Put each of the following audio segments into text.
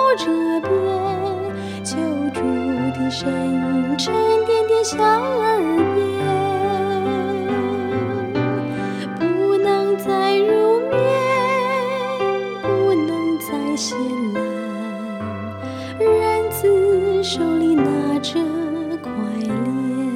这边，求助的声音沉甸甸响耳边，不能再入眠，不能再闲懒，人子手里拿着快链。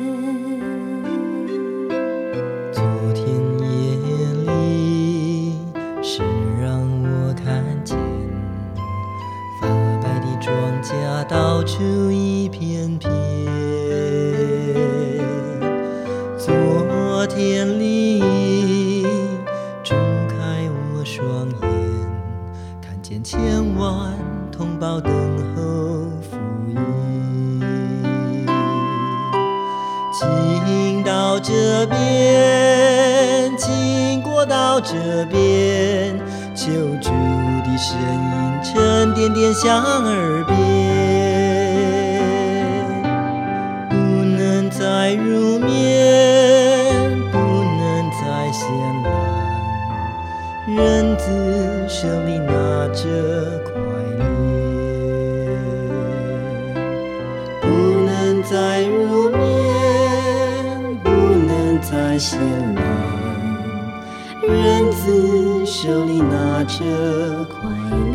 昨天夜里是让我看见发白的庄稼到处一片片，昨天里睁开我双眼，看见千万同胞等候福音，经到这边，经过到这边，求助的声音沉甸甸响耳边，不能再入眠，不能再闲懒，人子手里拿着快链，不能再入眠，不能再闲懒，人子手里拿着快链。